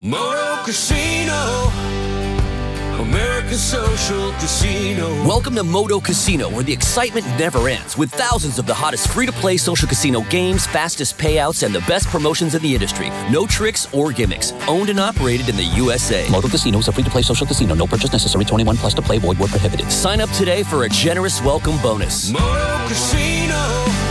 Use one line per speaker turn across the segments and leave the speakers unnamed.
Moto Casino, American Social Casino.
Welcome to Moto Casino, where the excitement never ends, with thousands of the hottest free-to-play social casino games, fastest payouts, and the best promotions in the industry. No tricks or gimmicks. Owned and operated in the USA.
Moto Casino is a free-to-play social casino. No purchase necessary. 21 plus to play. Void where prohibited.
Sign up today for a generous welcome bonus.
Moto Casino,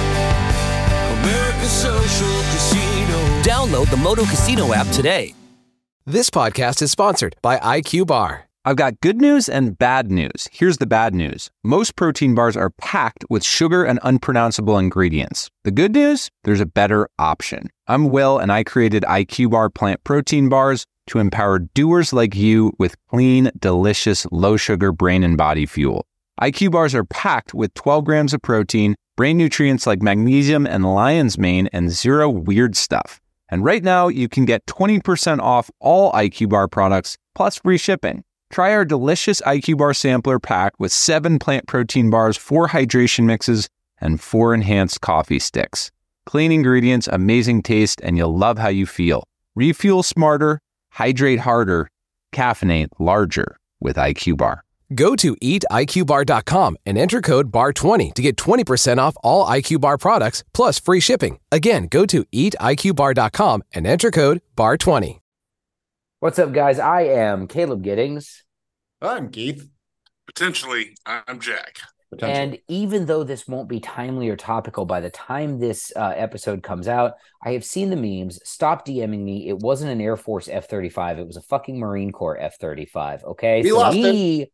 American Social Casino.
Download the Moto Casino app today.
This podcast is sponsored by IQ Bar.
I've got good news and bad news. Here's the bad news. Most protein bars are packed with sugar and unpronounceable ingredients. The good news? There's a better option. I'm Will, and I created IQ Bar plant protein bars to empower doers like you with clean, delicious, low-sugar brain and body fuel. IQ Bars are packed with 12 grams of protein, brain nutrients like magnesium and lion's mane, and zero weird stuff. And right now, you can get 20% off all IQ Bar products, plus free shipping. Try our delicious IQ Bar sampler pack with 7 plant protein bars, 4 hydration mixes, and 4 enhanced coffee sticks. Clean ingredients, amazing taste, and you'll love how you feel. Refuel smarter, hydrate harder, caffeinate larger with IQ Bar.
Go to eatiqbar.com and enter code BAR20 to get 20% off all IQ Bar products plus free shipping. Again, go to eatiqbar.com and enter code BAR20.
What's up, guys? I am Caleb Giddings.
I'm Keith.
Potentially, I'm Jack.
And even though this won't be timely or topical by the time this episode comes out, I have seen the memes. Stop DMing me. It wasn't an Air Force F-35. It was a fucking Marine Corps F-35, okay?
We lost it.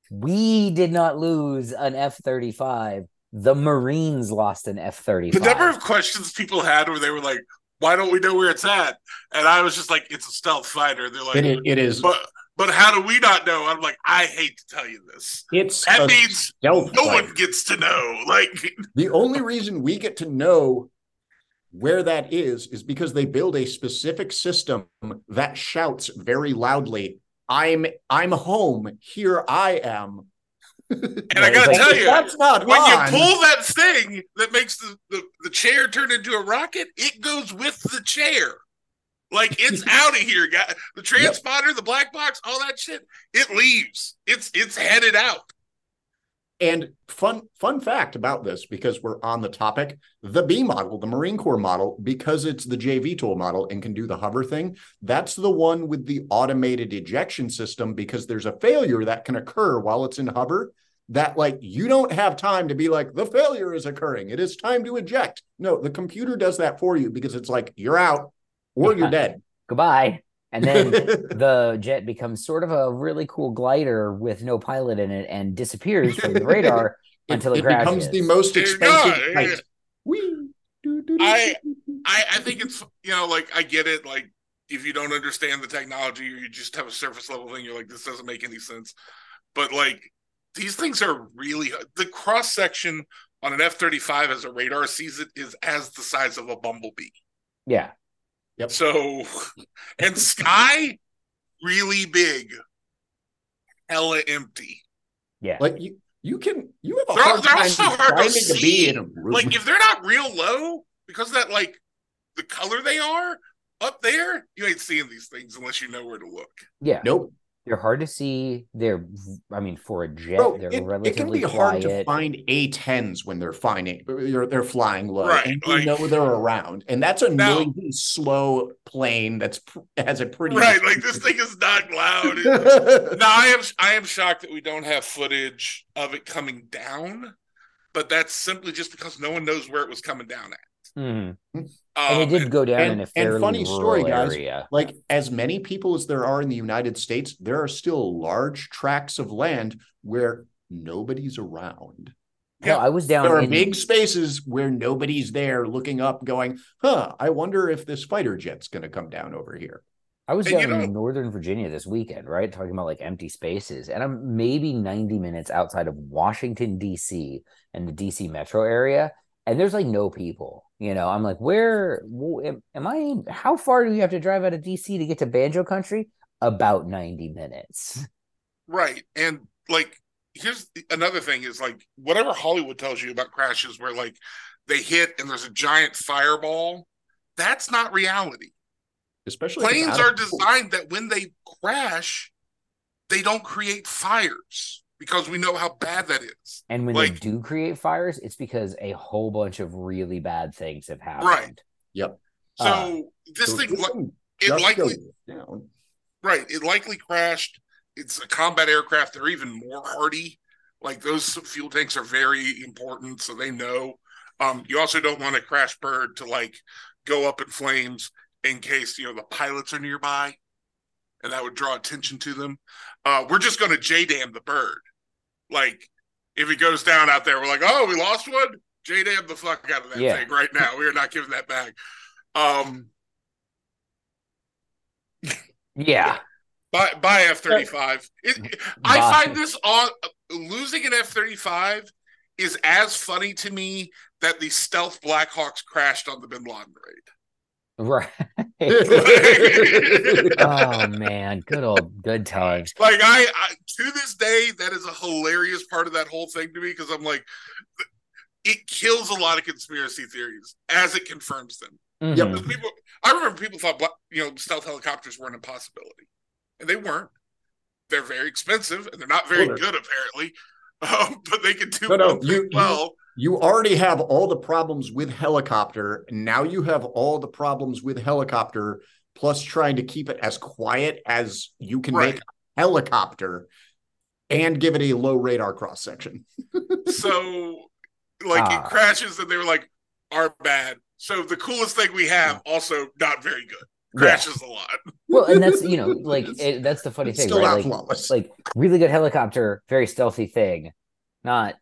We did not lose an F-35. The Marines lost an F-35.
The number of questions people had where they were like, why don't we know where it's at? And I was just like, it's a stealth fighter. They're like,
it is.
But how do we not know? I'm like, I hate to tell you this. That means no one gets to know. Like,
the only reason we get to know where that is because they build a specific system that shouts very loudly, I'm home. Here I am.
And I gotta tell you,
that's not
when
on.
you pull that thing that makes the chair turn into a rocket, it goes with the chair. Like, it's out of here, guys. The transponder, the black box, all that shit, it leaves. It's headed out.
And fun fact about this, because we're on the topic, the B model, the Marine Corps model, because it's the JVTOL model and can do the hover thing, that's the one with the automated ejection system, because there's a failure that can occur while it's in hover that, like, you don't have time to be like, the failure is occurring. It is time to eject. No, the computer does that for you because it's like, you're out or you're dead.
Goodbye. And then the jet becomes sort of a really cool glider with no pilot in it and disappears from the radar until it crashes.
It becomes the most expensive flight.
I think it's, like, I get it. Like, if you don't understand the technology or you just have a surface level thing, you're like, this doesn't make any sense. But, like, these things are really, the cross section on an F-35 as a radar sees it is as the size of a bumblebee.
Yeah.
Yep.
So, and sky, really big, hella empty.
Yeah. Like, you have a
they're also hard to
see.
Be in a room. Like, if they're not real low, because of that, like, the color they are up there, you ain't seeing these things unless you know where to look.
Yeah.
Nope.
They're hard to see. For a jet, they're relatively
it can be
quiet.
hard to find A-10s when they're flying low,
right,
and you know they're around. And that's a noisy, slow plane has a pretty...
Right, like, this thing is not loud. Now, I am shocked that we don't have footage of it coming down, but that's simply just because no one knows where it was coming down at.
Mm-hmm. And it did go down in a fairly
funny story, guys.
Area.
Like, as many people as there are in the United States, there are still large tracts of land where nobody's around.
Yeah, I was down.
There are big spaces where nobody's there, looking up, going, I wonder if this fighter jet's going to come down over here.
I was down in Northern Virginia this weekend, right? Talking about, like, empty spaces. And I'm maybe 90 minutes outside of Washington, D.C. and the D.C. metro area. And there's, like, no people. I'm like, where am I? How far do you have to drive out of DC to get to Banjo Country? About 90 minutes.
Right. And, like, here's another thing is, like, whatever Hollywood tells you about crashes where, like, they hit and there's a giant fireball, that's not reality.
especially if it's
Planes
out
are
of control.
designed that when they crash, they don't create fires because we know how bad that is.
And when they do create fires, it's because a whole bunch of really bad things have happened.
Right.
Yep.
So this
so
thing,
it
it likely,
down.
right? It likely crashed. It's a combat aircraft. They're even more hardy. Like those fuel tanks are very important, so they know. You also don't want a crash bird to like go up in flames in case the pilots are nearby, and that would draw attention to them. We're just going to JDAM the bird. Like if it goes down out there, we're like, oh, we lost one. JDAM the fuck out of that thing right now. We are not giving that back.
Yeah.
Buy F-35. I find this losing an F-35 is as funny to me that the stealth Blackhawks crashed on the Bin Laden raid.
Right. Oh man, good times.
Like I to this day, that is a hilarious part of that whole thing to me because I'm like, it kills a lot of conspiracy theories as it confirms them.
Mm-hmm.
I remember people thought stealth helicopters were an impossibility, and they weren't. They're very expensive and they're not very good apparently, but they can do well.
You already have all the problems with helicopter. And now you have all the problems with helicopter, plus trying to keep it as quiet as you can make a helicopter and give it a low radar cross section.
So it crashes and they were like, are bad. So the coolest thing we have also not very good. Crashes a lot.
Well, and that's that's the funny thing,
still
right?
not flawless.
Like really good helicopter, very stealthy thing. Not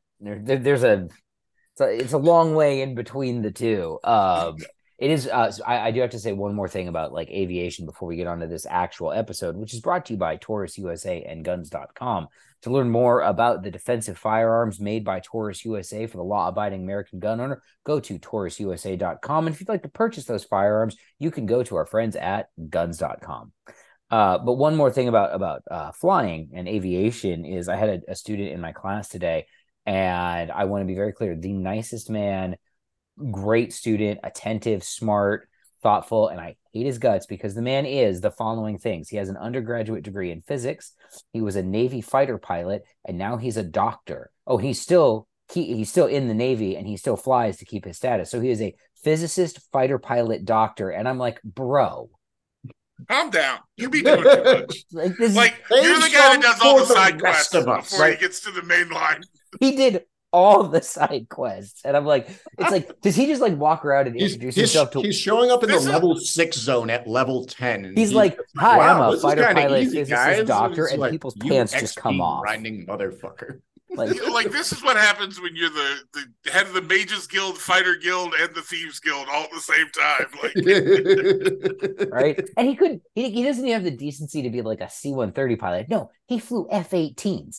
it's a long way in between the two. It is. I do have to say one more thing about like aviation before we get onto this actual episode, which is brought to you by Taurus USA and Guns.com. To learn more about the defensive firearms made by Taurus USA for the law-abiding American gun owner, go to TaurusUSA.com. And if you'd like to purchase those firearms, you can go to our friends at Guns.com. But one more thing about flying and aviation is I had a student in my class today, and I want to be very clear, the nicest man, great student, attentive, smart, thoughtful, and I hate his guts because the man is the following things. He has an undergraduate degree in physics. He was a Navy fighter pilot, and now he's a doctor. Oh, he's still in the Navy, and he still flies to keep his status. So he is a physicist, fighter pilot, doctor, and I'm like, bro,
calm down. You be doing too much. Like you're the guy that does all the side quests before he gets to the main line.
He did all the side quests, and I'm like, it's like, does he just like walk around and introduce himself to?
He's showing up in the level 6 zone at level 10. And
he's like, "Hi, I'm a fighter pilot,
easy,
physicist, doctor," and
like,
people's pants just come off.
Grinding motherfucker.
Like this is what happens when you're the head of the Mages Guild, Fighter Guild, and the Thieves Guild all at the same time. Like,
right? And he doesn't even have the decency to be like a C-130 pilot. No, he flew F-18s.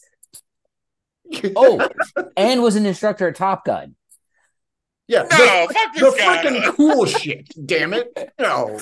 Oh, and was an instructor at Top Gun.
Yeah,
the
freaking cool shit. Damn it! No,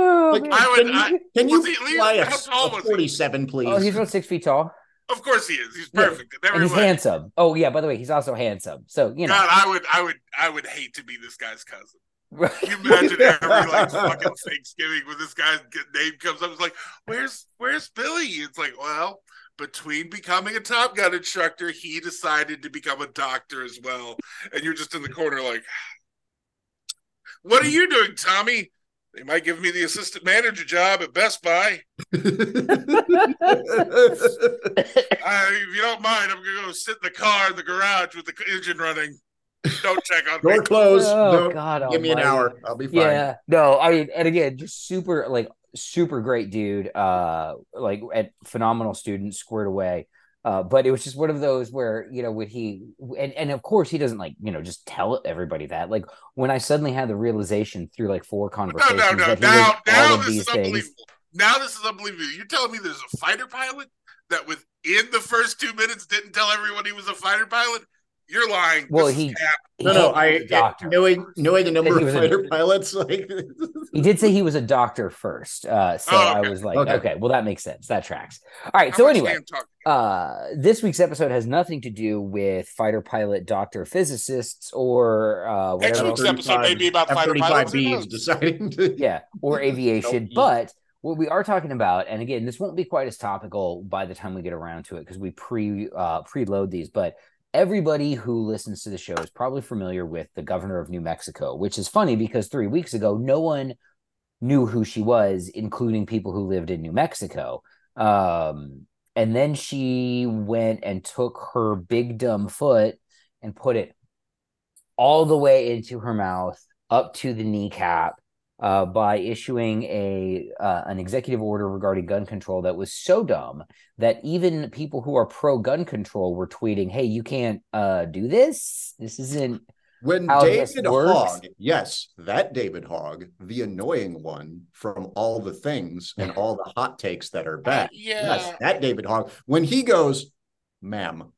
can you fly a 47, please?
Oh, he's about 6 feet tall.
Of course he is. He's perfect.
Yeah. And he's handsome. Oh yeah, by the way, he's also handsome. So
God, I would hate to be this guy's cousin. Can you imagine every fucking Thanksgiving when this guy's name comes up? It's like, where's Billy? It's like, well, between becoming a Top Gun instructor, he decided to become a doctor as well. And you're just in the corner like, what are you doing, Tommy? They might give me the assistant manager job at Best Buy. If you don't mind, I'm going to go sit in the car in the garage with the engine running. Don't check on me.
Door closed.
Oh, God
give me an hour. I'll be fine.
Yeah. No, I mean, and again, just super great dude. Phenomenal student, squared away. But it was just one of those where, when he, and of course he doesn't just tell everybody that. Like when I suddenly had the realization through like 4 conversations that he was all of these things.
Now this is unbelievable. You're telling me there's a fighter pilot that within the first 2 minutes didn't tell everyone he was a fighder pilot? You're lying.
Well,
knowing the number of fighter pilots, like
he did say he was a doctor first. I was like, okay, well that makes sense. That tracks. All right. So anyway, this week's episode has nothing to do with fighter pilot, doctor, physicists, or
next week's episode may be about fighter pilots.
Deciding to
or aviation, but what we are talking about, and again, this won't be quite as topical by the time we get around to it because we preload these, but everybody who listens to the show is probably familiar with the governor of New Mexico, which is funny because 3 weeks ago, no one knew who she was, including people who lived in New Mexico. And then she went and took her big dumb foot and put it all the way into her mouth, up to the kneecap, by issuing an executive order regarding gun control that was so dumb that even people who are pro-gun control were tweeting, hey, you can't do this. This isn't
when
how
David
this works.
Hogg, yes, that David Hogg, the annoying one from all the things and all the hot takes that are bad. Yes, that David Hogg, when he goes, ma'am.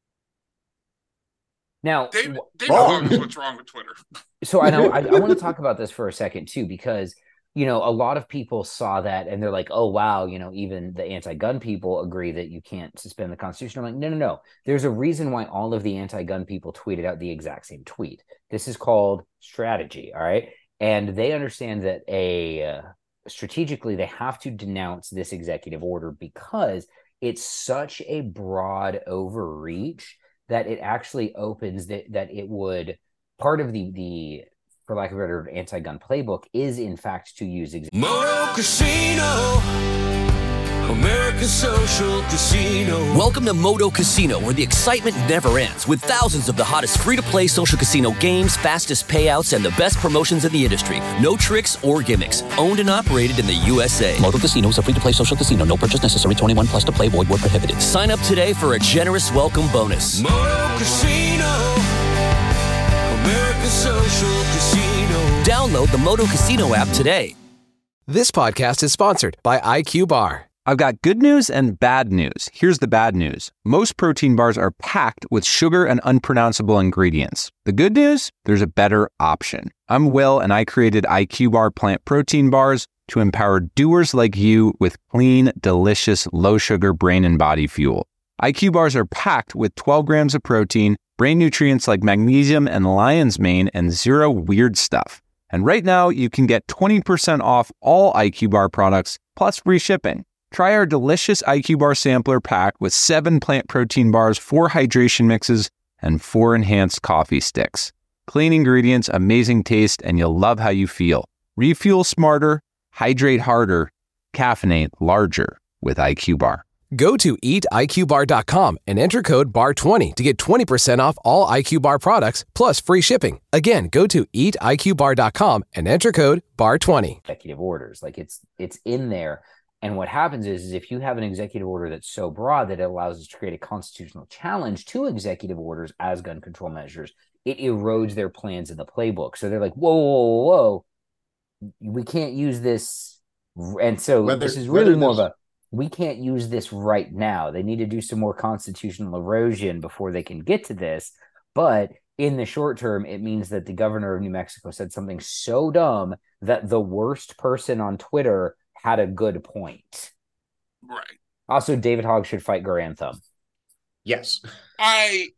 Now,
David Hogg is what's wrong with Twitter.
So I know I want to talk about this for a second too, because a lot of people saw that and they're like, oh wow, even the anti-gun people agree that you can't suspend the Constitution. I'm like, no. There's a reason why all of the anti-gun people tweeted out the exact same tweet. This is called strategy, all right? And they understand that strategically they have to denounce this executive order because it's such a broad overreach that it actually opens that it would part of the for lack of a better anti-gun playbook is in fact to use
Moto Casino, American Social Casino.
Welcome to Moto Casino, where the excitement never ends, with thousands of the hottest free-to-play social casino games, fastest payouts, and the best promotions in the industry. No tricks or gimmicks. Owned and operated in the USA.
Moto Casino is a free-to-play social casino. No purchase necessary. 21 plus to play. Void where prohibited.
Sign up today for a generous welcome bonus.
Moto Casino, American Social Casino.
Download the Moto Casino app today.
This podcast is sponsored by IQ Bar.
I've got good news and bad news. Here's the bad news. Most protein bars are packed with sugar and unpronounceable ingredients. The good news? There's a better option. I'm Will, and I created IQ Bar plant protein bars to empower doers like you with clean, delicious, low-sugar brain and body fuel. IQ Bars are packed with 12 grams of protein, brain nutrients like magnesium and lion's mane, and zero weird stuff. And right now, you can get 20% off all IQ Bar products, plus free shipping. Try our delicious IQ Bar sampler pack with 7 plant protein bars, 4 hydration mixes, and 4 enhanced coffee sticks. Clean ingredients, amazing taste, and you'll love how you feel. Refuel smarter, hydrate harder, caffeinate larger with IQ Bar.
Go to eatiqbar.com and enter code BAR20 to get 20% off all IQ Bar products, plus free shipping. Again, go to eatiqbar.com and enter code BAR20.
Executive orders, like it's in there. And what happens is if you have an executive order that's so broad that it allows us to create a constitutional challenge to executive orders as gun control measures, it erodes their plans in the playbook. So they're like, whoa, we can't use this. And so this is really more of a, we can't use this right now. They need to do some more constitutional erosion before they can get to this. But in the short term, it means that the governor of New Mexico said something so dumb that the worst person on Twitter had a good point.
Right.
Also, David Hogg should fight Garantham.
Yes.
I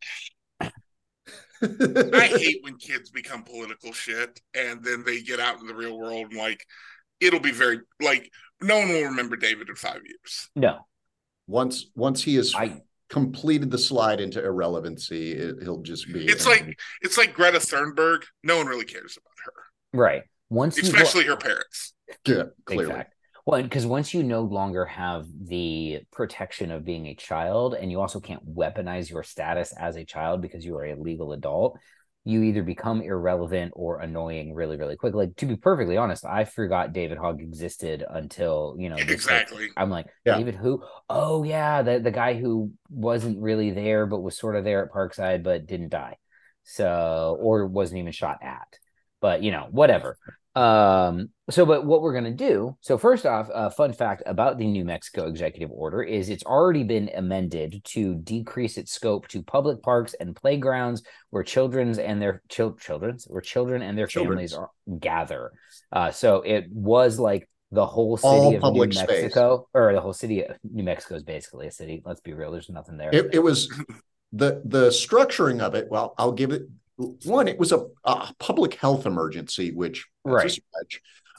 hate when kids become political shit and then they get out in the real world and it'll be very no one will remember David in 5 years.
No.
Once he has completed the slide into irrelevancy, he'll just be.
It's like Greta Thunberg. No one really cares about her.
Right.
Especially her parents.
Yeah, clearly.
Exactly. Well, because once you no longer have the protection of being a child, and you also can't weaponize your status as a child because you are a legal adult, you either become irrelevant or annoying really, really quick. Like, to be perfectly honest, I forgot David Hogg existed until,
exactly.
I'm like, David who? Oh, yeah, the guy who wasn't really there, but was sort of there at Parkside, but didn't die. So, or wasn't even shot at. But, whatever. But what we're going to do, so first off, a fun fact about the New Mexico executive order is it's already been amended to decrease its scope to public parks and playgrounds where children and their families gather. So it was like the whole city of New Mexico, or the whole city of New Mexico is basically a city. Let's be real. There's nothing there.
It was the structuring of it. Well, I'll give it one. It was a public health emergency, which
right.
Stretch.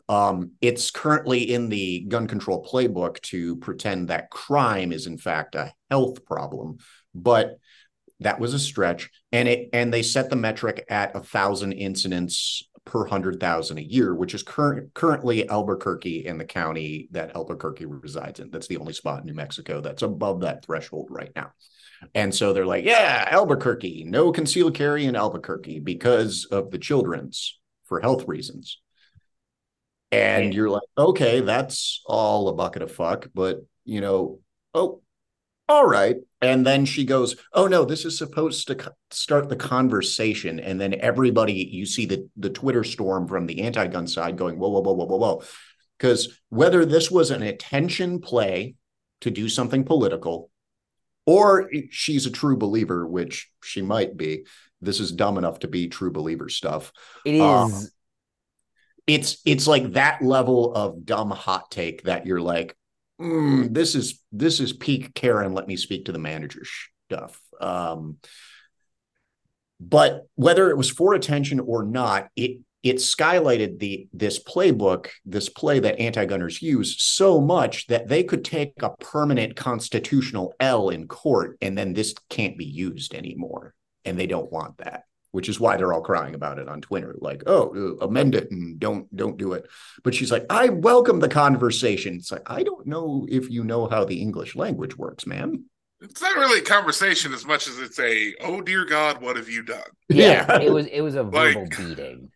It's currently in the gun control playbook to pretend that crime is in fact a health problem, but that was a stretch. And they set the metric at 1,000 incidents per 100,000 a year, which is currently Albuquerque in the county that Albuquerque resides in. That's the only spot in New Mexico that's above that threshold right now. And so they're like, yeah, Albuquerque, no concealed carry in Albuquerque because of the children's for health reasons. And you're like, okay, that's all a bucket of fuck, but oh, all right. And then she goes, oh no, this is supposed to start the conversation. And then everybody, you see the Twitter storm from the anti-gun side going, whoa, whoa, whoa, whoa, whoa, whoa. Because whether this was an attention play to do something political, or she's a true believer, which she might be, this is dumb enough to be true believer stuff.
It is.
It's like that level of dumb hot take that you're like, this is peak Karen, let me speak to the manager stuff. But whether it was for attention or not, it skylighted this play that anti-gunners use so much that they could take a permanent constitutional L in court, and then this can't be used anymore. And they don't want that, which is why they're all crying about it on Twitter. Like, oh, amend it and don't do it. But she's like, I welcome the conversation. It's like, I don't know if you know how the English language works, ma'am.
It's not really a conversation as much as it's a, oh dear God, what have you done?
Yeah. It was a verbal beating.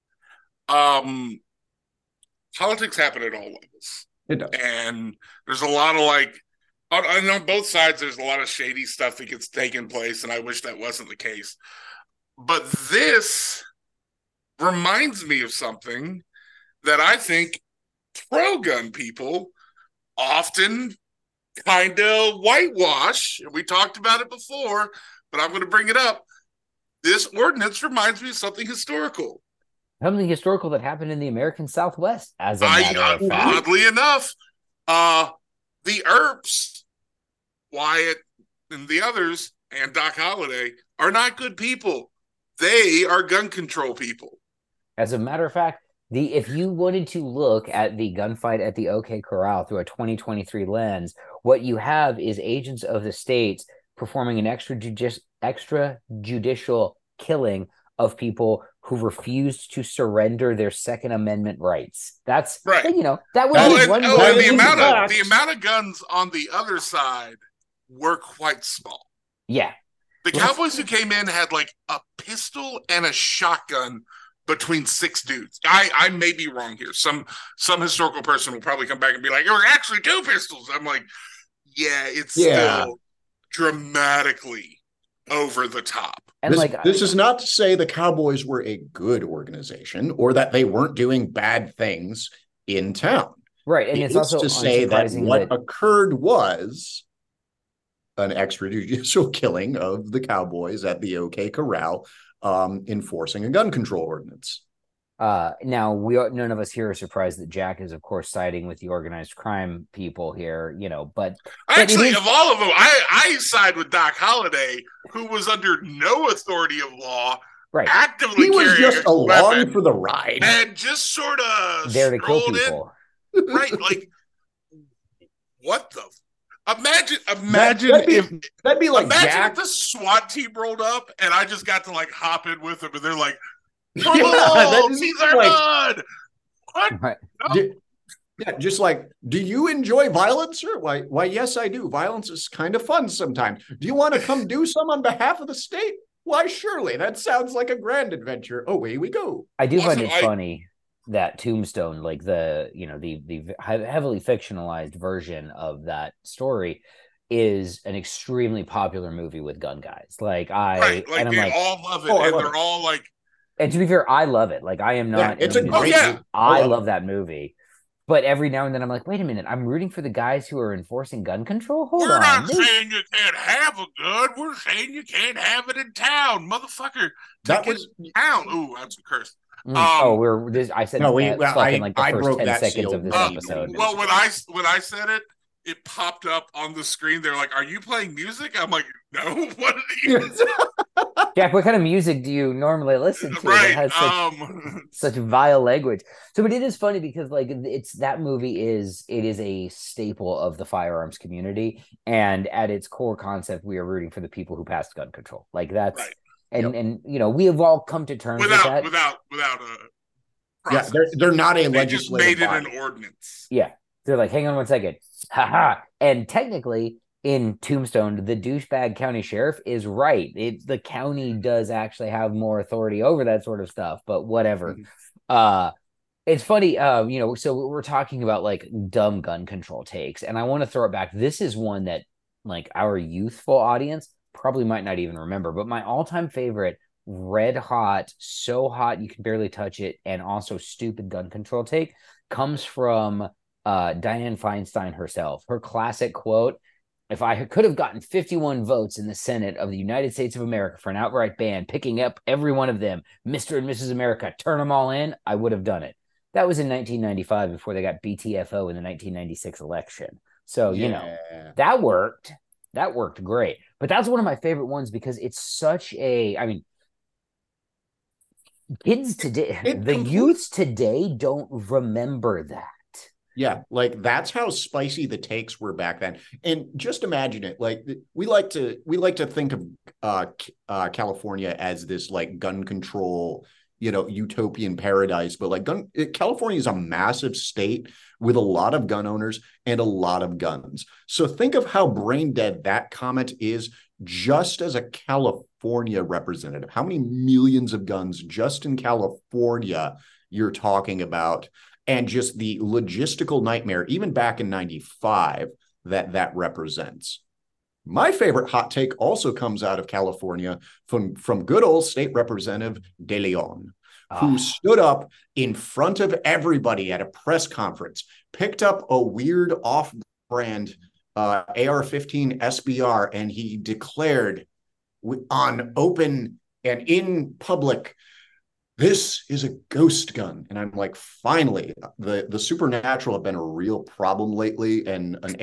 Politics happen at all levels.
It does.
And there's a lot of on both sides, there's a lot of shady stuff that gets taken place, and I wish that wasn't the case. But this reminds me of something that I think pro-gun people often kind of whitewash. We talked about it before, but I'm going to bring it up. This ordinance reminds me of something historical.
Something historical that happened in the American Southwest, as a matter of fact.
Oddly enough, the Earps, Wyatt and the others, and Doc Holliday are not good people. They are gun control people.
As a matter of fact, if you wanted to look at the gunfight at the OK Corral through a 2023 lens, what you have is agents of the states performing an extrajudicial killing of people who refused to surrender their Second Amendment rights. That's right. That was one.
The amount of guns on the other side were quite small.
Yeah.
The Cowboys who came in had like a pistol and a shotgun between 6 dudes. I may be wrong here. Some historical person will probably come back and be like, it was actually 2 pistols. I'm like, yeah, it's still dramatically over the top.
And this is not to say the Cowboys were a good organization or that they weren't doing bad things in town.
Right. And it's also
to say that what occurred was an extrajudicial killing of the Cowboys at the OK Corral, enforcing a gun control ordinance.
Now, none of us here are surprised that Jack is, of course, siding with the organized crime people here, but
actually, of all of them, I side with Doc Holliday, who was under no authority of law,
right?
Actively,
he was just along for the ride
and just sort of
there to kill people,
right? Like, what the. Imagine if
that'd be like Jack.
If the SWAT team rolled up and I just got to hop in with them and they're like, these are good. What?
Right.
No.
Just like, do you enjoy violence, sir? Why, yes, I do. Violence is kind of fun sometimes. Do you want to come do some on behalf of the state? Why, surely. That sounds like a grand adventure. Away we go.
I do find it funny that Tombstone, the heavily fictionalized version of that story, is an extremely popular movie with gun guys.
All love it, and they're all like.
And to be fair, I love it. I am not. Yeah, I love that movie. But every now and then I'm like, wait a minute, I'm rooting for the guys who are enforcing gun control? Hold on.
We're not saying you can't have a gun. We're saying you can't have it in town, motherfucker.
That was
town. Ooh, that's a curse.
I said
no.
In the first 10 seconds of this episode.
Well, when I said it, it popped up on the screen. They're like, "Are you playing music?" I'm like, "No, what are you?"
Jack, what kind of music do you normally listen to that
Right.
has such vile language? So, but it is funny because like it's that movie is a staple of the firearms community, and at its core concept, we are rooting for the people who passed gun control. Like that's
Right.
and you know we have all come to terms with that.
without a
Yeah,
process.
they're not a
They just
legislative
made it
body.
an ordinance.
Yeah, they're like, hang on one second, haha, and technically. In Tombstone, the douchebag county sheriff is right. The county does actually have more authority over that sort of stuff, but whatever. It's funny, you know, so we're talking about like dumb gun control takes, and I want to throw it back. This is one that like our youthful audience probably might not even remember, but my all-time favorite red hot, so hot you can barely touch it, and also stupid gun control take comes from Dianne Feinstein herself. Her classic quote, if I could have gotten 51 votes in the Senate of the United States of America for an outright ban, picking up every one of them, Mr. and Mrs. America, turn them all in, I would have done it. That was in 1995 before they got BTFO in the 1996 election. So, you know, that worked. That worked great. But that's one of my favorite ones because it's such a, I mean, kids today, the youths today don't remember that.
Yeah, like that's how spicy the takes were back then. And just imagine it. Like we like to think of California as this like gun control, you know, utopian paradise. But like California is a massive state with a lot of gun owners and a lot of guns. So think of how brain dead that comment is just as a California representative. How many millions of guns just in California you're talking about? And just the logistical nightmare, even back in 95, that represents. My favorite hot take also comes out of California from good old State Representative De Leon, who stood up in front of everybody at a press conference, picked up a weird off-brand AR-15 SBR, and he declared on open and in public, this is a ghost gun. And I'm like, finally, the supernatural have been a real problem lately. And an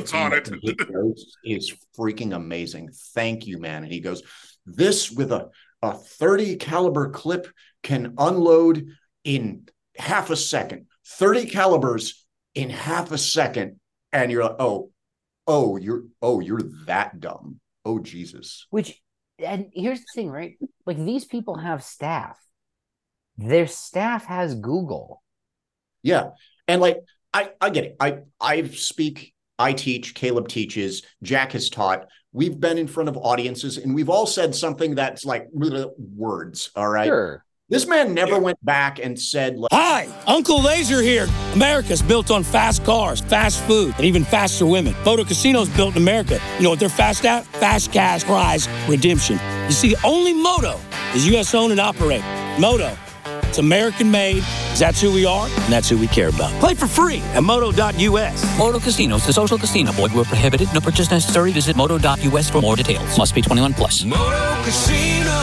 AR-15 is freaking amazing. Thank you, man. And he goes, this with a 30 caliber clip can unload in half a second. 30 calibers in half a second. And you're like, you're that dumb. Oh, Jesus.
And here's the thing, right? Like these people have staff. Their staff has Google.
Yeah. And like, I get it. I speak, I teach, Caleb teaches, Jack has taught. We've been in front of audiences and we've all said something that's like words. All right.
Sure.
This man never went back and said, like,
hi, Uncle Laser here. America's built on fast cars, fast food, and even faster women. Moto Casino's built in America. You know what they're fast at? Fast cash, prize, redemption. You see, only Moto is U.S. owned and operated. Moto. It's American made. That's who we are, and that's who we care about. Play for free at moto.us.
Moto Casinos, the social casino. Void where prohibited. No purchase necessary. Visit moto.us for more details. Must be 21 plus.
Moto Casino,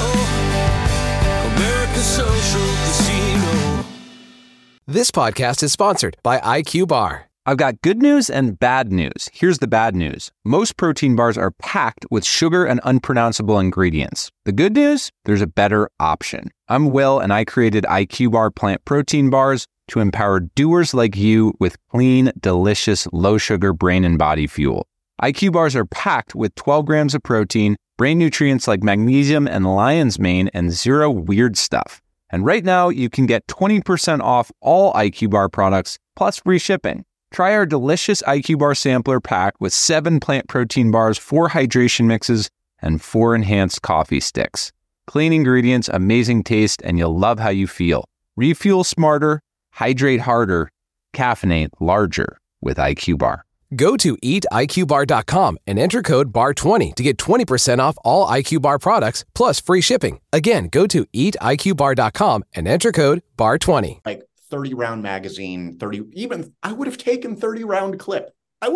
America's social casino.
This podcast is sponsored by IQ Bar.
I've got good news and bad news. Here's the bad news. Most protein bars are packed with sugar and unpronounceable ingredients. The good news? There's a better option. I'm Will, and I created IQ Bar plant protein bars to empower doers like you with clean, delicious, low-sugar brain and body fuel. IQ Bars are packed with 12 grams of protein, brain nutrients like magnesium and lion's mane, and zero weird stuff. And right now, you can get 20% off all IQ Bar products, plus free shipping. Try our delicious IQ Bar sampler pack with 7 plant protein bars, 4 hydration mixes, and 4 enhanced coffee sticks. Clean ingredients, amazing taste, and you'll love how you feel. Refuel smarter, hydrate harder, caffeinate larger with IQ Bar.
Go to eatiqbar.com and enter code BAR20 to get 20% off all IQ Bar products, plus free shipping. Again, go to eatiqbar.com and enter code BAR20.
Like 30 round magazine, I would have taken 30 round clip.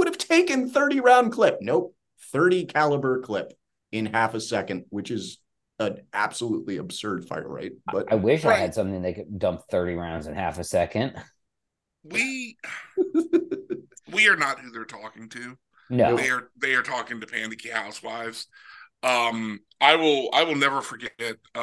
Nope. 30 caliber clip in half a second, which is an absolutely absurd fire rate. But
I wish I had something that could dump 30 rounds in half a second.
We are not who they're talking to.
No.
They are talking to Panicky Housewives. I will never forget.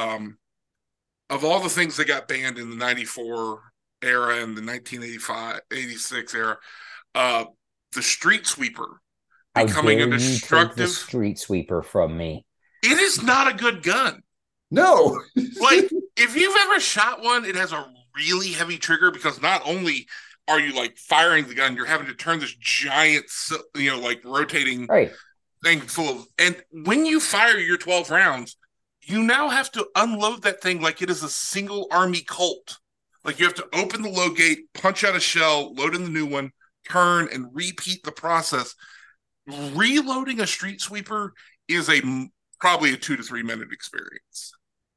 Of all the things that got banned in the '94 era and the 1985, '86 era, the street sweeper becoming
How
a
dare you take the
destructive.
street sweeper from me?
It is not a good gun.
No.
Like, if you've ever shot one, it has a really heavy trigger because not only are you like firing the gun, you're having to turn this giant, like rotating
Right.
thing full of. And when you fire your 12 rounds, you now have to unload that thing like it is a single army Colt. Like you have to open the load gate, punch out a shell, load in the new one, turn, and repeat the process. Reloading a street sweeper is probably a 2 to 3 minute experience.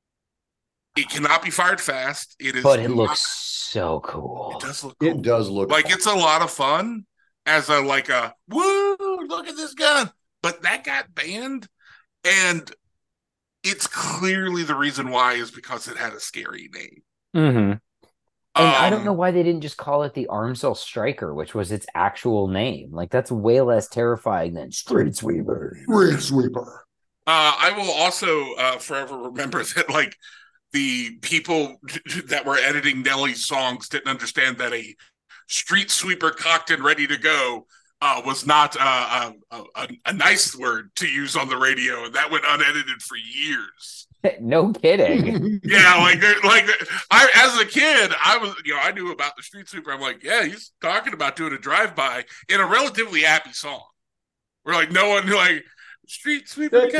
It cannot be fired fast.
But it looks so cool.
It does look cool.
It does look
like
cool.
It's a lot of fun as a woo, look at this gun. But that got banned, and it's clearly the reason why is because it had a scary name.
Mm-hmm. And I don't know why they didn't just call it the Armcell Striker, which was its actual name. Like, that's way less terrifying than Street Sweeper.
Street Sweeper.
I will also forever remember that, like, the people that were editing Nelly's songs didn't understand that a street sweeper cocked and ready to go was not a nice word to use on the radio, and that went unedited for years.
No kidding.
Yeah, I as a kid, I knew about the street sweeper. I'm like, yeah, he's talking about doing a drive-by in a relatively happy song. We're like, no one street sweeper. I'm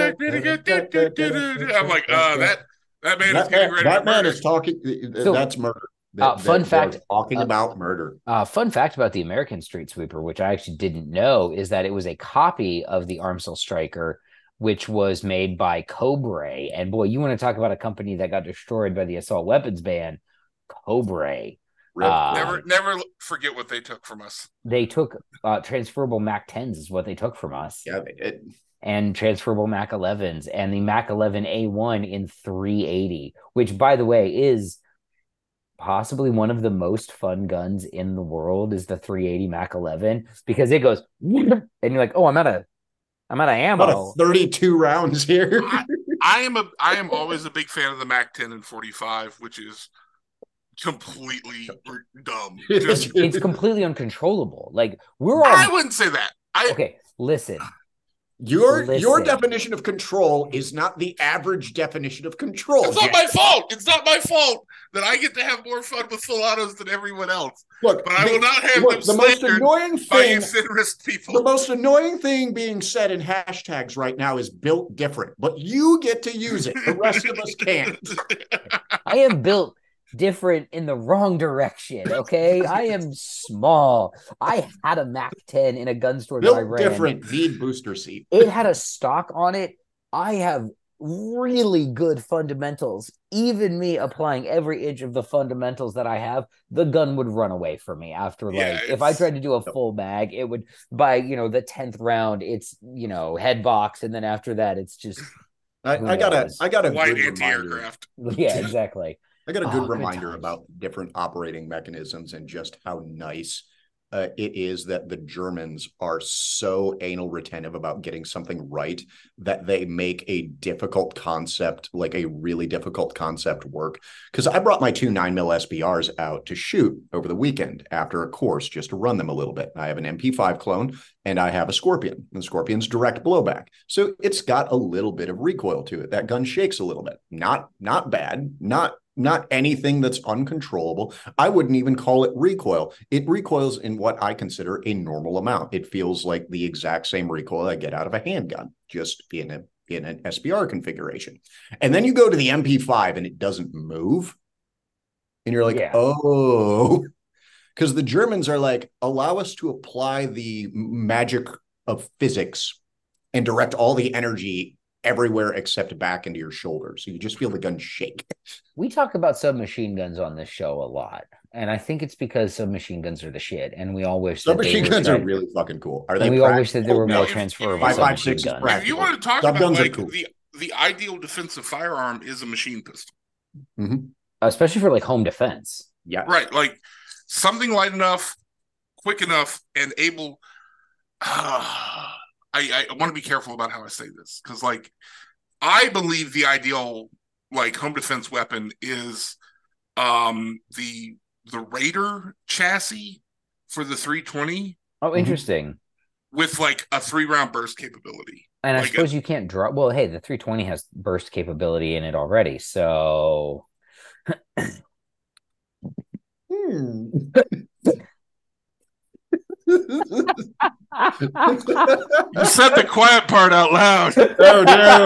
like, that man is getting ready.
That man is talking. That's murder.
Fun fact:
talking about murder.
Fun fact about the American Street Sweeper, which I actually didn't know, is that it was a copy of the Armcell Striker, which was made by Cobra. And boy, you want to talk about a company that got destroyed by the assault weapons ban? Cobra.
Never forget what they took from us.
They took transferable Mac 10s is what they took from us.
Yeah, they did.
And transferable Mac 11s and the Mac 11A1 in 380, which, by the way, is possibly one of the most fun guns in the world, is the 380 Mac 11, because it goes and you're like, oh, I'm out of ammo.
About 32 rounds here.
I am always a big fan of the Mac 10 and 45, which is completely dumb.
It's completely uncontrollable. Like,
I wouldn't say that.
Okay, listen.
Your definition of control is not the average definition of control.
It's not my fault. It's not my fault that I get to have more fun with full autos than everyone else.
Look,
but I will not have them
the most annoying thing.
People.
The most annoying thing being said in hashtags right now is built different, but you get to use it. The rest of us can't.
I am built different in the wrong direction, okay? I am small. I had a Mac 10 in a gun store that I ran.
Different, need booster seat.
It had a stock on it. I have really good fundamentals. Even me applying every inch of the fundamentals that I have, the gun would run away from me after, if I tried to do a full mag, it would, by, the 10th round, it's, head box, and then after that, it's just...
I got a
light anti-aircraft.
Yeah, exactly.
I got a good reminder about different operating mechanisms and just how nice it is that the Germans are so anal retentive about getting something right that they make a difficult concept, like a really difficult concept, work. Because I brought my two 9mm SBRs out to shoot over the weekend after a course just to run them a little bit. I have an MP5 clone and I have a Scorpion, and Scorpion's direct blowback. So it's got a little bit of recoil to it. That gun shakes a little bit. Not bad, not anything that's uncontrollable. I wouldn't even call it recoil. It recoils in what I consider a normal amount. It feels like the exact same recoil I get out of a handgun, just in an SBR configuration. And then you go to the MP5 and it doesn't move. And you're like, oh, because the Germans are like, allow us to apply the magic of physics and direct all the energy everywhere except back into your shoulder. So you just feel the gun shake.
We talk about submachine guns on this show a lot. And I think it's because submachine guns are the shit. And we all wish
submachine guns are really fucking cool. Are they?
We all wish that there were more transferable submachine guns.
If you want to talk about the ideal defensive firearm is a machine pistol.
Mm-hmm.
Especially for home defense.
Yeah.
Right. Like something light enough, quick enough, and able... I want to be careful about how I say this because, I believe the ideal like home defense weapon is the Raider chassis for the 320.
Oh, interesting.
With like a 3-round burst capability.
And I
like
suppose you can't draw. Well, hey, the 320 has burst capability in it already. So.
You said the quiet part out loud.
Oh no.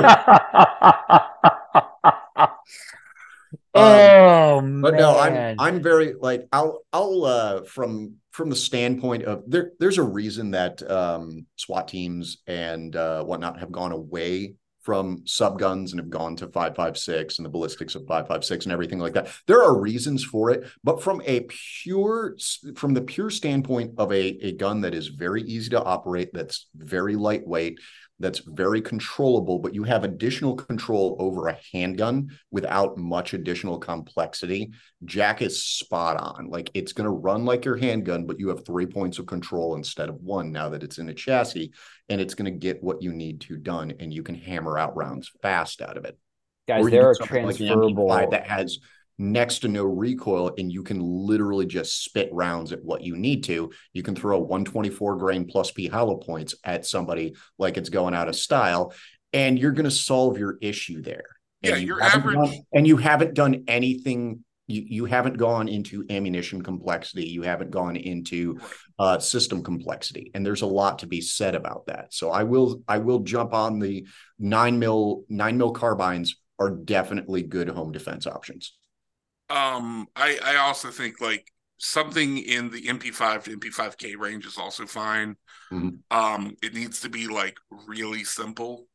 But
man.
no, I'm very like I'll from the standpoint of there's a reason that SWAT teams and whatnot have gone away from subguns and have gone to 5.56 and the ballistics of 5.56 and everything like that. There are reasons for it, but from the pure standpoint of a gun that is very easy to operate, that's very lightweight, that's very controllable, but you have additional control over a handgun without much additional complexity. Jack is spot on. Like, it's going to run like your handgun, but you have 3 points of control instead of 1 now that it's in a chassis, and it's going to get what you need to done, and you can hammer out rounds fast out of it.
Guys, there are transferable
like the MP5 that has next to no recoil, and you can literally just spit rounds at what you need to. You can throw 124 grain plus P hollow points at somebody like it's going out of style, and you're going to solve your issue there.
Yeah,
and
your average...
you haven't done anything. You haven't gone into ammunition complexity. You haven't gone into system complexity. And there's a lot to be said about that. So I will jump on the 9mm carbines are definitely good home defense options.
I also think like something in the MP5 to MP5K range is also fine.
Mm-hmm.
It needs to be like really simple.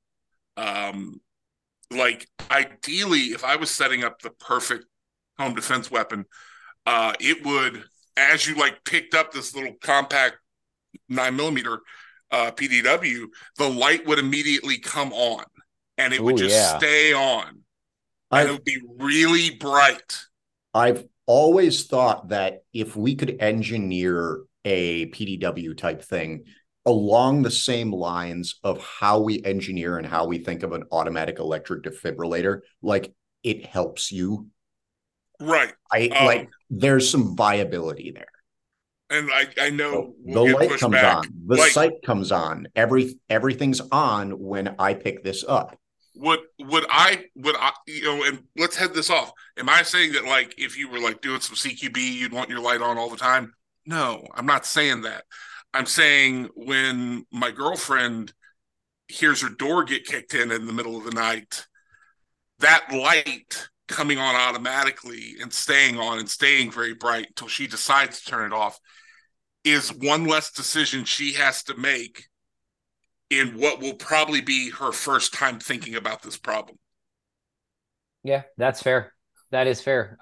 Like ideally, if I was setting up the perfect home defense weapon, it would, as you like picked up this little compact 9mm PDW, the light would immediately come on and it would just stay on. And it would be really bright.
I've always thought that if we could engineer a PDW type thing along the same lines of how we engineer and how we think of an automatic electric defibrillator, like it helps you.
Right.
Like there's some viability there.
And I know
the light comes on, the sight comes on, everything's on when I pick this up.
Would I, and let's head this off. Am I saying that like if you were like doing some CQB, you'd want your light on all the time? No, I'm not saying that. I'm saying when my girlfriend hears her door get kicked in the middle of the night, that light coming on automatically and staying on and staying very bright until she decides to turn it off is one less decision she has to make in what will probably be her first time thinking about this problem.
Yeah, that's fair. That is fair.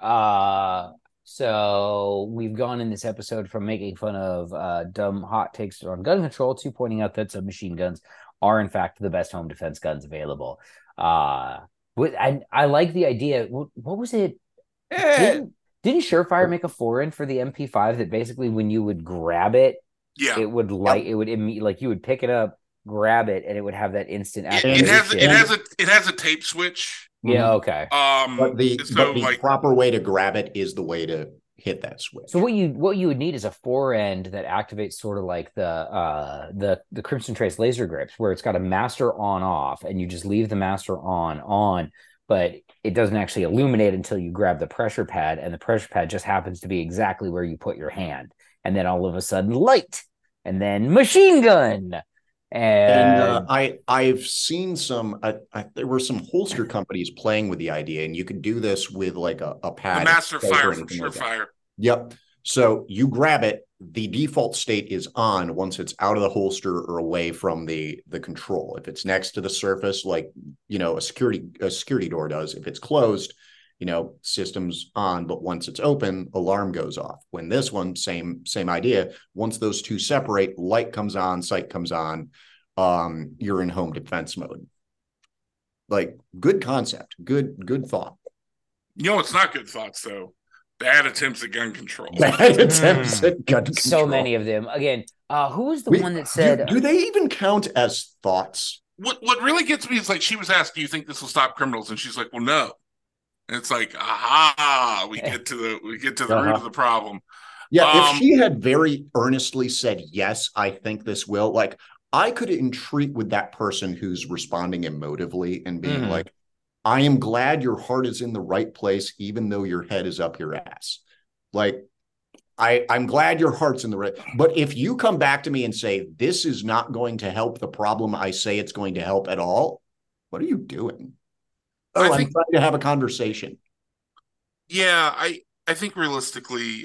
So we've gone in this episode from making fun of dumb hot takes on gun control to pointing out that submachine guns are in fact the best home defense guns available. I like the idea. What was it? Didn't Surefire make a forend for the MP5 that basically when you would grab it, it would light. It would like you would pick it up, grab it, and it would have that instant activation.
It has a tape switch.
Yeah, okay.
But the proper way to grab it is the way to hit that switch.
So what you would need is a forend that activates sort of like the Crimson Trace laser grips, where it's got a master on off, and you just leave the master on, but it doesn't actually illuminate until you grab the pressure pad, and the pressure pad just happens to be exactly where you put your hand, and then all of a sudden light, and then machine gun. And
I've seen some. There were some holster companies playing with the idea, and you could do this with like a pad.
The Master Fire from Surefire.
Yep. So you grab it. The default state is on once it's out of the holster or away from the control. If it's next to the surface, like a security door does. If it's closed, system's on. But once it's open, alarm goes off. When this one, same idea. Once those two separate, light comes on, sight comes on. You're in home defense mode. Like, good concept, good thought.
It's not good thoughts though. Bad attempts at gun control.
Bad attempts at gun control.
So many of them. Again, who was the one that said?
Do they even count as thoughts?
what really gets me is like she was asked, "Do you think this will stop criminals?" And she's like, "Well, no." And it's like, aha, we get to the root of the problem.
Yeah, if she had very earnestly said, yes, I think this will, like, I could entreat with that person who's responding emotively and being like, I am glad your heart is in the right place, even though your head is up your ass. Like, I'm glad your heart's in the right. But if you come back to me and say, this is not going to help the problem I say it's going to help at all, what are you doing? I'm trying to have a conversation.
Yeah, I think realistically,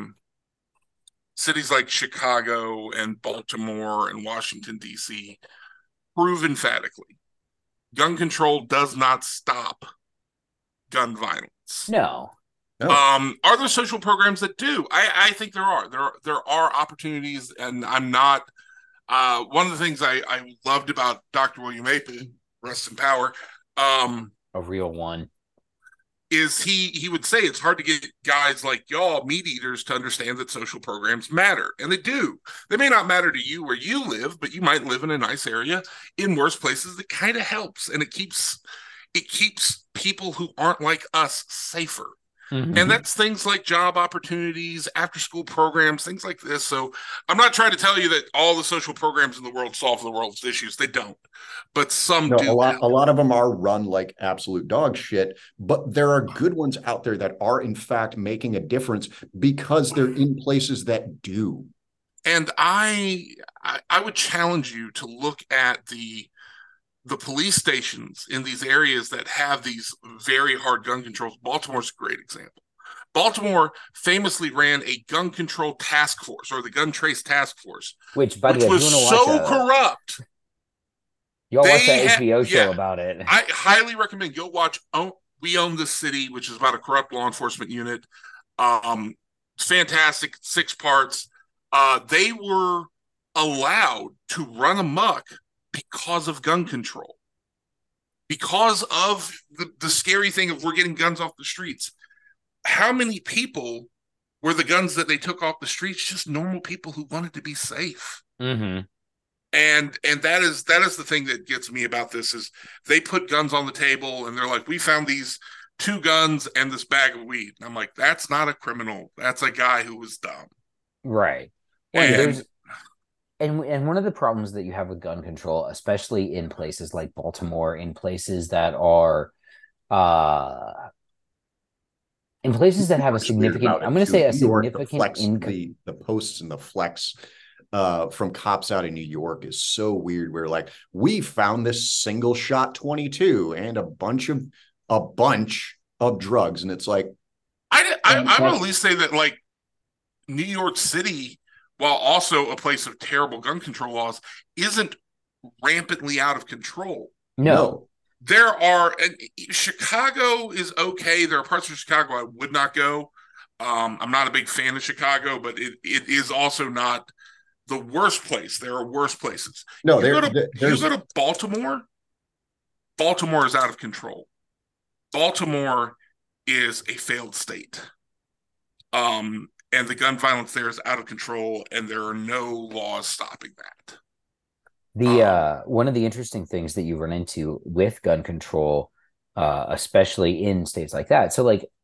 cities like Chicago and Baltimore and Washington, D.C. prove emphatically gun control does not stop gun violence.
No.
Are there social programs that do? I think there are. There are opportunities, and I'm not. One of the things I loved about Dr. William Apin, rest in power,
a real one,
is he would say it's hard to get guys like y'all, meat eaters, to understand that social programs matter. And they do. They may not matter to you where you live, but you might live in a nice area in worse places. That kind of helps. And it keeps people who aren't like us safer. And that's things like job opportunities, after school programs, things like this. So I'm not trying to tell you that all the social programs in the world solve the world's issues. They don't. But some do.
A lot of them are run like absolute dog shit, but there are good ones out there that are in fact making a difference because they're in places that do.
And I would challenge you to look at the police stations in these areas that have these very hard gun controls. Baltimore's a great example. Baltimore famously ran a gun control task force, or the gun trace task force,
which by the way,
was so corrupt.
Y'all watch that HBO show about it.
I highly recommend go watch We Own the City, which is about a corrupt law enforcement unit. It's fantastic, 6 parts. They were allowed to run amok because of gun control, because of the scary thing of we're getting guns off the streets. How many people were the guns that they took off the streets? Just normal people who wanted to be safe.
And
that is the thing that gets me about this is they put guns on the table and they're like, we found these 2 guns and this bag of weed. And I'm like, that's not a criminal. That's a guy who was dumb.
Right. And one of the problems that you have with gun control, especially in places like Baltimore, in places that are, in places that have a significant, I'm going to say a significant income.
The posts and the flex from cops out in New York is so weird. We're like, we found this single shot 22 and a bunch of drugs, and it's like,
I will at least say that like New York City, while also a place of terrible gun control laws, isn't rampantly out of control.
No.
There are, Chicago is okay. There are parts of Chicago I would not go. I'm not a big fan of Chicago, but it is also not the worst place. There are worse places.
No,
you go to Baltimore. Baltimore is out of control. Baltimore is a failed state. And the gun violence there is out of control, and there are no laws stopping that.
One of the interesting things that you run into with gun control, especially in states like that. So like,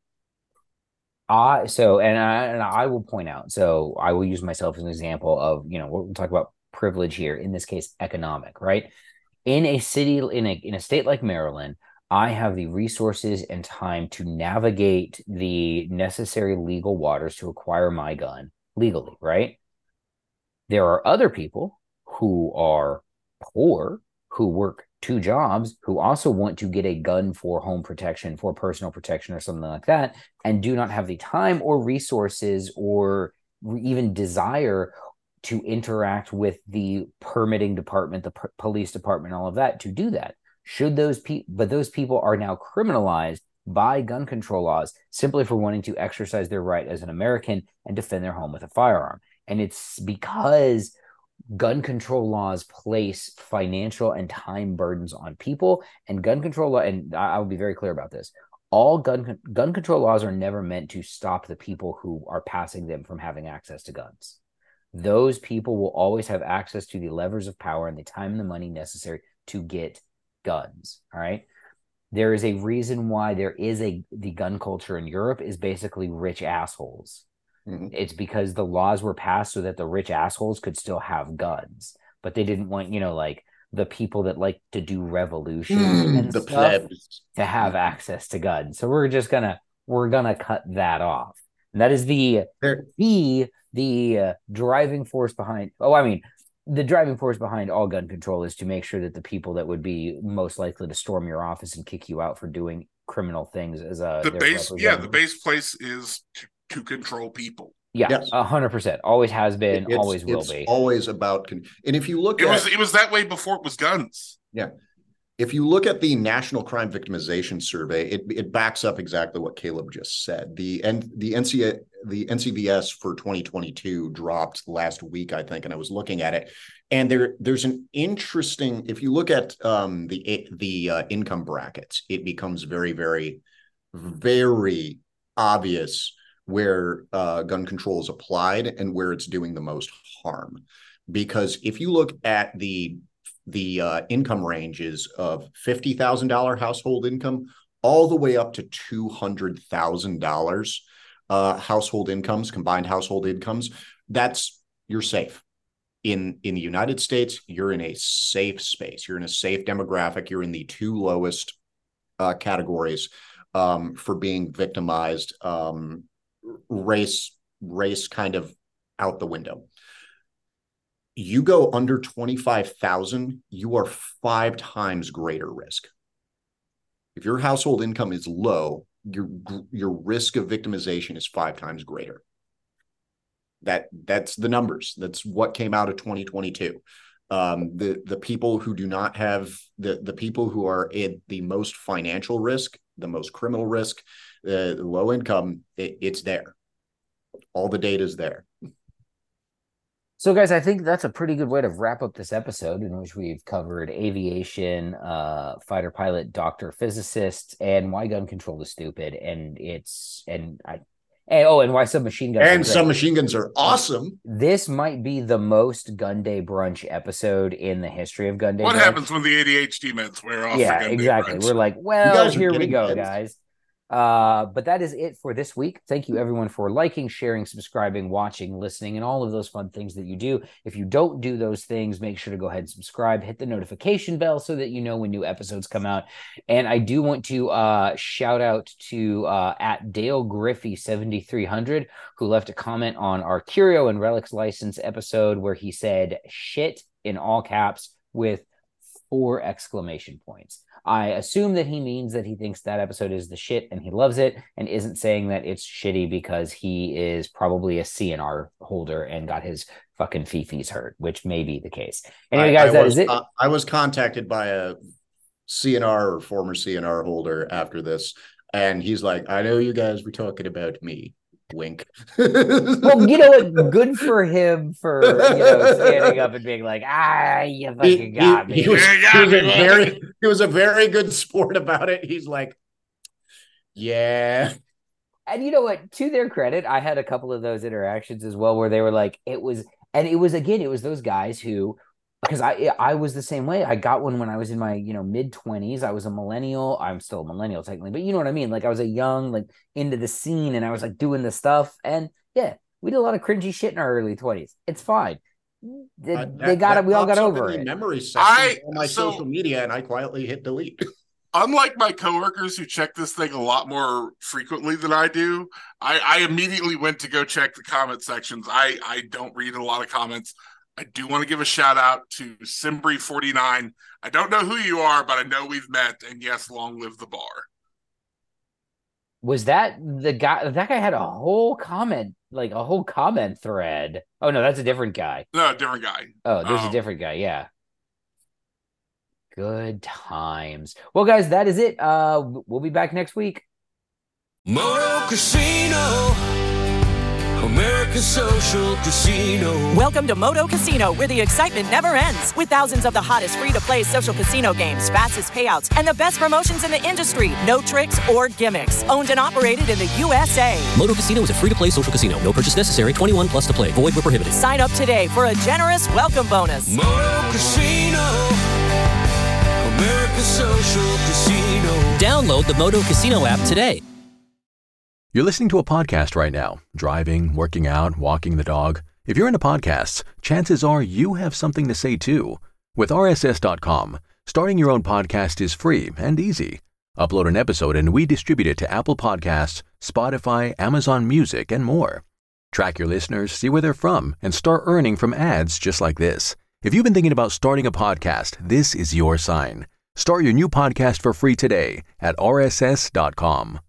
I will point out. So I will use myself as an example of, we'll talk about privilege here. In this case, economic, right? In a city, in a state like Maryland, I have the resources and time to navigate the necessary legal waters to acquire my gun legally, right? There are other people who are poor, who work 2 jobs, who also want to get a gun for home protection, for personal protection or something like that, and do not have the time or resources or even desire to interact with the permitting department, the police department, all of that to do that. But those people are now criminalized by gun control laws simply for wanting to exercise their right as an American and defend their home with a firearm. And it's because gun control laws place financial and time burdens on people, and gun control law, and I will be very clear about this, all gun control laws are never meant to stop the people who are passing them from having access to guns. Those people will always have access to the levers of power and the time and the money necessary to get guns. All right. There is a reason why there is the gun culture in Europe is basically rich assholes. Mm-hmm. It's because the laws were passed so that the rich assholes could still have guns, but they didn't want, like the people that like to do revolution and
the
stuff
plebs
to have access to guns. So we're gonna cut that off. And that is the driving force behind. The driving force behind all gun control is to make sure that the people that would be most likely to storm your office and kick you out for doing criminal things as
the base place is to control people.
Yeah, 100%. Always has been, always will be.
Always about, and if you look
it was that way before it was guns.
Yeah. If you look at the National Crime Victimization Survey, it backs up exactly what Caleb just said. The NCVS for 2022 dropped last week, I think, and I was looking at it. And there's an interesting, if you look at the income brackets, it becomes very, very, very obvious where gun control is applied and where it's doing the most harm. Because if you look at the income ranges of $50,000 household income all the way up to $200,000 household incomes, combined household incomes, you're safe. In the United States, you're in a safe space. You're in a safe demographic. You're in the two lowest categories for being victimized. Race kind of out the window. You go under 25,000, you are 5 times greater risk. If your household income is low, your risk of victimization is 5 times greater. That's the numbers. That's what came out of 2022. The people who do not have the people who are at the most financial risk, the most criminal risk, the low income, it's there. All the data is there.
So, guys, I think that's a pretty good way to wrap up this episode in which we've covered aviation, fighter pilot, doctor, physicist, and why gun control is stupid, and why submachine guns.
And submachine guns are awesome.
This might be the most Gun Day Brunch episode in the history of Gun Day.
What
Brunch.
happens when the ADHD meds wear off?
Yeah, exactly. We're like, well, here we go, guys. But that is it for this week. Thank you everyone for liking, sharing, subscribing, watching, listening, and all of those fun things that you do. If you don't do those things, make sure to go ahead and subscribe, hit the notification bell so that you know when new episodes come out. And I do want to shout out to at Dale Griffey 7300, who left a comment on our Curio and Relics license episode where he said shit in all caps with 4 exclamation points. I assume that he means that he thinks that episode is the shit and he loves it and isn't saying that it's shitty because he is probably a CNR holder and got his fucking fifis hurt, which may be the case. Anyway, guys, that is it.
I was contacted by a CNR or former CNR holder after this, and he's like, I know you guys were talking about me. Wink.
Well, you know what? Good for him for standing up and being like, you fucking got me.
He was a very good sport about it. He's like, yeah.
And you know what? To their credit, I had a couple of those interactions as well where they were like, it was those guys who, because I was the same way. I got one when I was in my, mid-20s. I was a millennial. I'm still a millennial technically, but you know what I mean? Like I was a young, like into the scene and I was like doing the stuff. And yeah, we did a lot of cringy shit in our early 20s. It's fine. We all got over it.
Memory section on my social media and I quietly hit delete.
Unlike my coworkers who check this thing a lot more frequently than I do, I immediately went to go check the comment sections. I don't read a lot of comments. I do want to give a shout out to Simbri49. I don't know who you are, but I know we've met, and yes, long live the bar.
Was that the guy? That guy had a whole comment thread. Oh no, that's a different guy.
No, different guy.
Oh, there's a different guy. Yeah. Good times. Well, guys, that is it. We'll be back next week.
Moto Casino, America's social casino.
Welcome to Moto Casino, where the excitement never ends. With thousands of the hottest free-to-play social casino games, fastest payouts, and the best promotions in the industry. No tricks or gimmicks. Owned and operated in the USA.
Moto Casino is a free-to-play social casino. No purchase necessary. 21 plus to play. Void where prohibited.
Sign up today for a generous welcome bonus.
Moto Casino.
Download the Moto Casino app today.
You're listening to a podcast right now, driving, working out, walking the dog. If you're into podcasts, chances are you have something to say too. With RSS.com, starting your own podcast is free and easy. Upload an episode and we distribute it to Apple Podcasts, Spotify, Amazon Music, and more. Track your listeners, see where they're from, and start earning from ads just like this. If you've been thinking about starting a podcast, this is your sign. Start your new podcast for free today at RSS.com.